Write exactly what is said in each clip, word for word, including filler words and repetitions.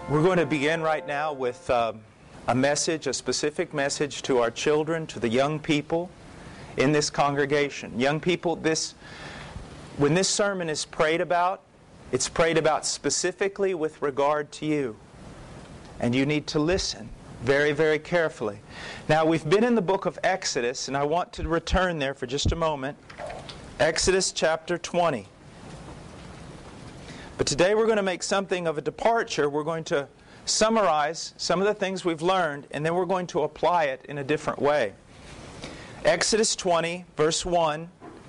We're going to begin right now with um, a message, a specific message to our children, to the young people in this congregation. Young people, this when this sermon is prayed about, it's prayed about specifically with regard to you. And you need to listen very, very carefully. Now, we've been in the book of Exodus, and I want to return there for just a moment. Exodus chapter twenty. But today we're going to make something of a departure. We're going to summarize some of the things we've learned, and then we're going to apply it in a different way. Exodus twenty, verse one.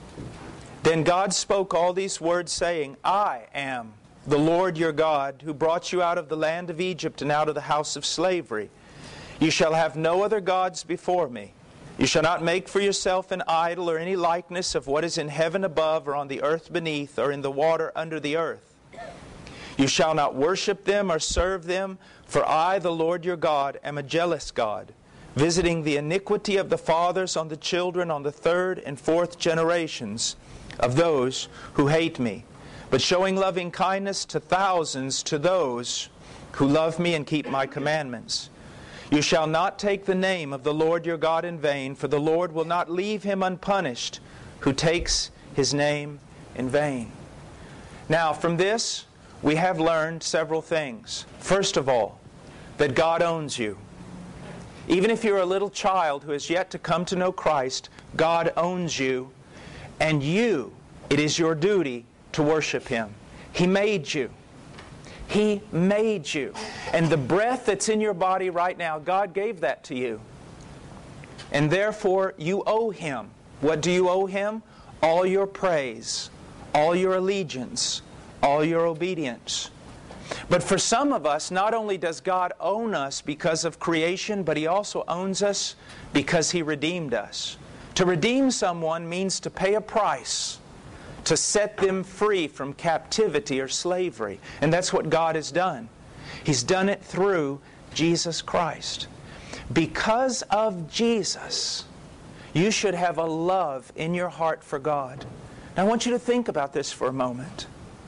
Then God spoke all these words, saying, I am the Lord your God, who brought you out of the land of Egypt and out of the house of slavery. You shall have no other gods before me. You shall not make for yourself an idol or any likeness of what is in heaven above or on the earth beneath or in the water under the earth. You shall not worship them or serve them, for I, the Lord your God, am a jealous God, visiting the iniquity of the fathers on the children on the third and fourth generations of those who hate me, but showing loving kindness to thousands to those who love me and keep my commandments. You shall not take the name of the Lord your God in vain, for the Lord will not leave him unpunished who takes his name in vain. Now, from this, we have learned several things. First of all, that God owns you. Even if you're a little child who has yet to come to know Christ, God owns you, and you, it is your duty to worship Him. He made you. He made you. And the breath that's in your body right now, God gave that to you. And therefore, you owe Him. What do you owe Him? All your praise, all your allegiance, all your obedience. But for some of us, not only does God own us because of creation, but He also owns us because He redeemed us. To redeem someone means to pay a price, to set them free from captivity or slavery. And that's what God has done. He's done it through Jesus Christ. Because of Jesus, you should have a love in your heart for God. Now I want you to think about this for a moment.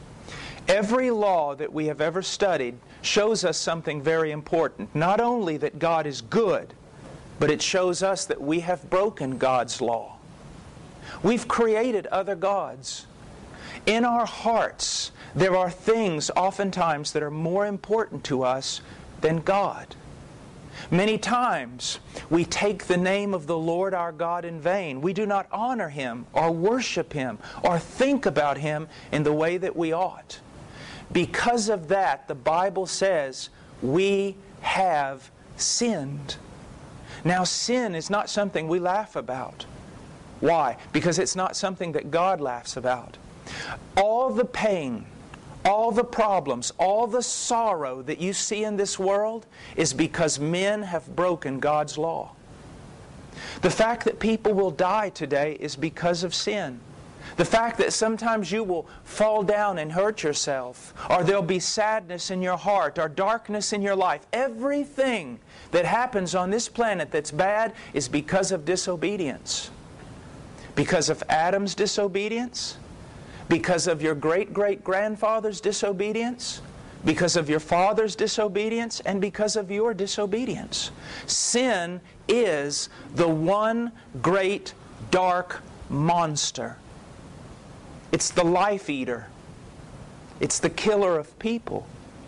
Every law that we have ever studied shows us something very important. Not only that God is good, but it shows us that we have broken God's law. We've created other gods. In our hearts, there are things oftentimes that are more important to us than God. Many times, we take the name of the Lord our God in vain. We do not honor Him or worship Him or think about Him in the way that we ought. Because of that, the Bible says we have sinned. Now, sin is not something we laugh about. Why? Because it's not something that God laughs about. All the pain, all the problems, all the sorrow that you see in this world is because men have broken God's law. The fact that people will die today is because of sin. The fact that sometimes you will fall down and hurt yourself, or there'll be sadness in your heart, or darkness in your life. Everything that happens on this planet that's bad is because of disobedience. Because of Adam's disobedience, because of your great-great-grandfather's disobedience, because of your father's disobedience, and because of your disobedience. Sin is the one great dark monster. It's the life eater. It's the killer of people.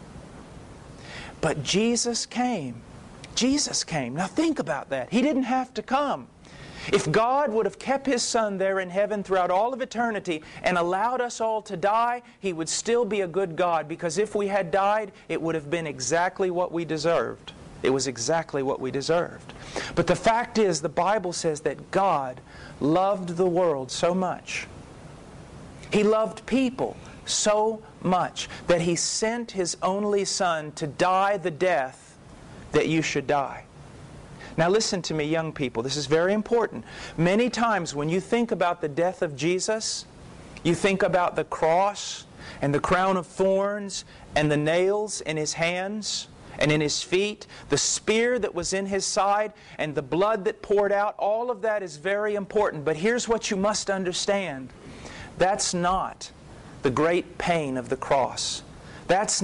But Jesus came. Jesus came. Now think about that. He didn't have to come. If God would have kept His Son there in heaven throughout all of eternity and allowed us all to die, He would still be a good God, because if we had died, it would have been exactly what we deserved. It was exactly what we deserved. But the fact is, the Bible says that God loved the world so much. He loved people so much that He sent His only Son to die the death that you should die. Now listen to me, young people. This is very important. Many times when you think about the death of Jesus, you think about the cross and the crown of thorns and the nails in His hands and in His feet, the spear that was in His side and the blood that poured out. All of that is very important. But here's what you must understand. That's not the great pain of the cross. That's not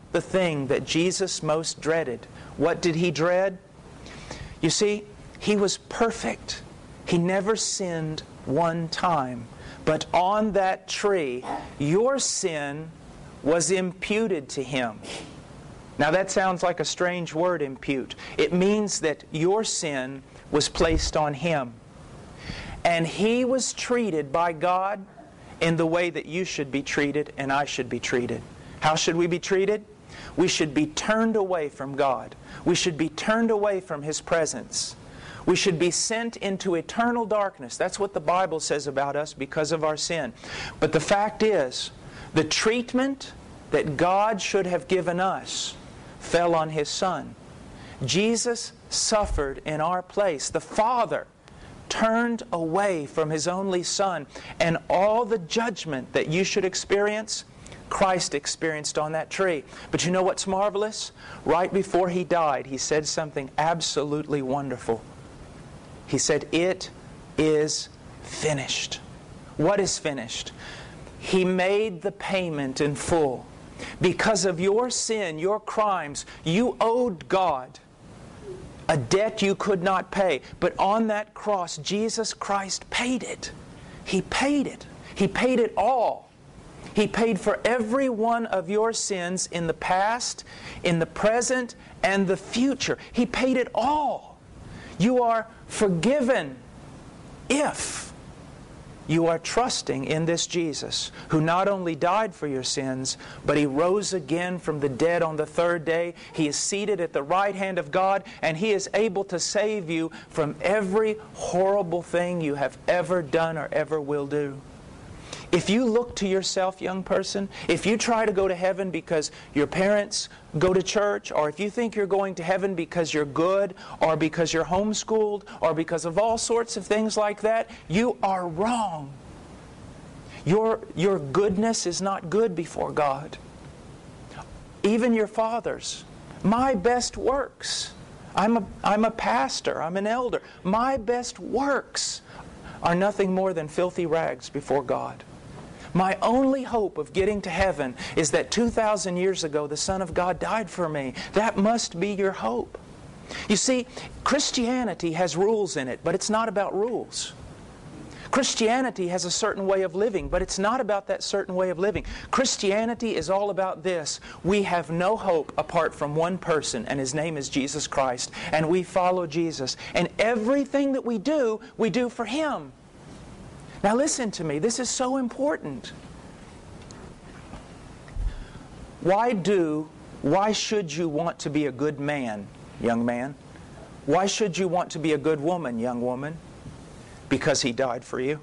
the thing that Jesus most dreaded. What did He dread? You see, He was perfect. He never sinned one time. But on that tree, your sin was imputed to Him. Now that sounds like a strange word, impute. It means that your sin was placed on Him. And He was treated by God in the way that you should be treated and I should be treated. How should we be treated? We should be turned away from God. We should be turned away from His presence. We should be sent into eternal darkness. That's what the Bible says about us because of our sin. But the fact is, the treatment that God should have given us fell on His Son. Jesus suffered in our place. The Father turned away from His only Son. And all the judgment that you should experience, Christ experienced on that tree. But you know what's marvelous? Right before He died, He said something absolutely wonderful. He said, "It is finished." What is finished? He made the payment in full. Because of your sin, your crimes, you owed God a debt you could not pay. But on that cross, Jesus Christ paid it. He paid it. He paid it all. He paid for every one of your sins in the past, in the present, and the future. He paid it all. You are forgiven if you are trusting in this Jesus, who not only died for your sins, but He rose again from the dead on the third day. He is seated at the right hand of God, and He is able to save you from every horrible thing you have ever done or ever will do. If you look to yourself, young person, if you try to go to heaven because your parents go to church, or if you think you're going to heaven because you're good, or because you're homeschooled, or because of all sorts of things like that, you are wrong. Your, your goodness is not good before God. Even your fathers. My best works. I'm a, I'm a pastor. I'm an elder. My best works are nothing more than filthy rags before God. My only hope of getting to heaven is that two thousand years ago the Son of God died for me. That must be your hope. You see, Christianity has rules in it, but it's not about rules. Christianity has a certain way of living, but it's not about that certain way of living. Christianity is all about this. We have no hope apart from one person, and His name is Jesus Christ. And we follow Jesus. And everything that we do, we do for Him. Now listen to me. This is so important. Why do, why should you want to be a good man, young man? Why should you want to be a good woman, young woman? Because He died for you.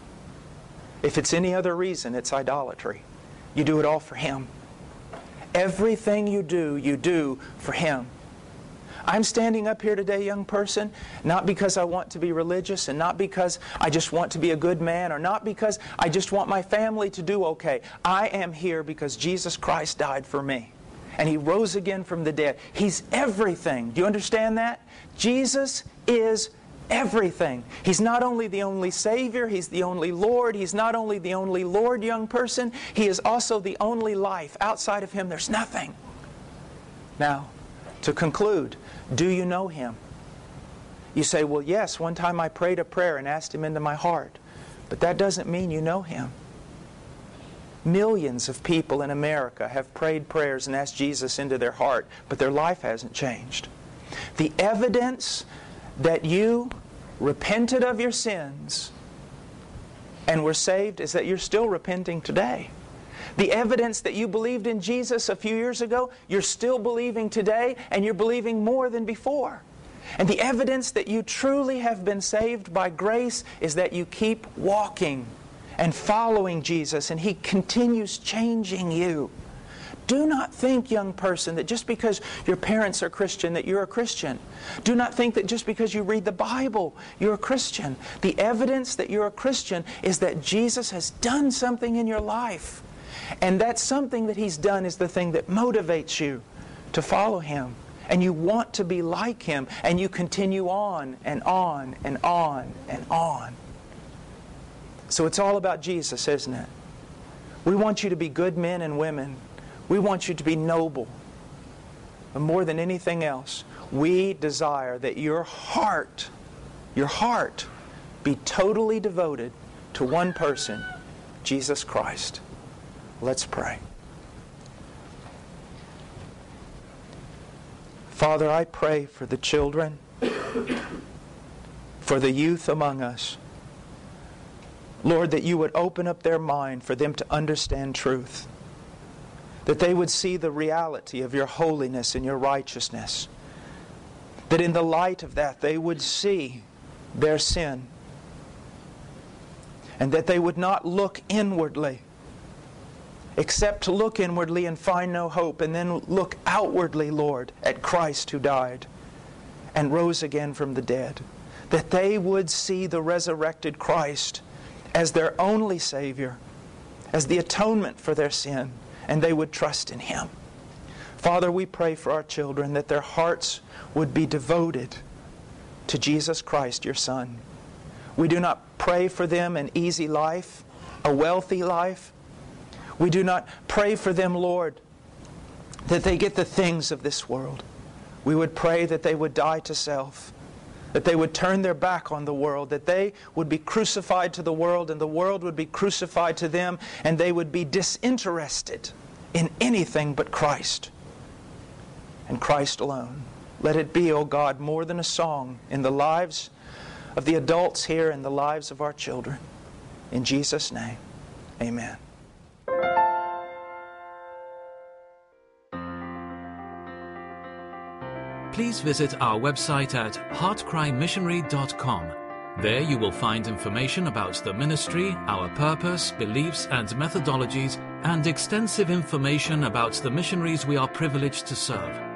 If it's any other reason, it's idolatry. You do it all for Him. Everything you do, you do for Him. I'm standing up here today, young person, not because I want to be religious, and not because I just want to be a good man, or not because I just want my family to do okay. I am here because Jesus Christ died for me. And He rose again from the dead. He's everything. Do you understand that? Jesus is everything. He's not only the only Savior, He's the only Lord. He's not only the only Lord, young person, He is also the only life. Outside of Him, there's nothing. Now, to conclude, do you know Him? You say, well, yes, one time I prayed a prayer and asked Him into my heart. But that doesn't mean you know Him. Millions of people in America have prayed prayers and asked Jesus into their heart, but their life hasn't changed. The evidence that you repented of your sins and were saved is that you're still repenting today. The evidence that you believed in Jesus a few years ago, you're still believing today, and you're believing more than before. And the evidence that you truly have been saved by grace is that you keep walking and following Jesus, and He continues changing you. Do not think, young person, that just because your parents are Christian, that you're a Christian. Do not think that just because you read the Bible, you're a Christian. The evidence that you're a Christian is that Jesus has done something in your life. And that something that He's done is the thing that motivates you to follow Him. And you want to be like Him. And you continue on and on and on and on. So it's all about Jesus, isn't it? We want you to be good men and women. We want you to be noble. But more than anything else, we desire that your heart, your heart, be totally devoted to one person, Jesus Christ. Let's pray. Father, I pray for the children, for the youth among us. Lord, that you would open up their mind for them to understand truth. That they would see the reality of your holiness and your righteousness. That in the light of that they would see their sin. And that they would not look inwardly, except to look inwardly and find no hope, and then look outwardly, Lord, at Christ who died and rose again from the dead. That they would see the resurrected Christ as their only Savior, as the atonement for their sin, and they would trust in Him. Father, we pray for our children that their hearts would be devoted to Jesus Christ, your Son. We do not pray for them an easy life, a wealthy life. We do not pray for them, Lord, that they get the things of this world. We would pray that they would die to self, that they would turn their back on the world, that they would be crucified to the world and the world would be crucified to them, and they would be disinterested in anything but Christ and Christ alone. Let it be, O God, more than a song in the lives of the adults here and the lives of our children. In Jesus' name, amen. Please visit our website at heart cry missionary dot com. There you will find information about the ministry, our purpose, beliefs and methodologies, and extensive information about the missionaries we are privileged to serve.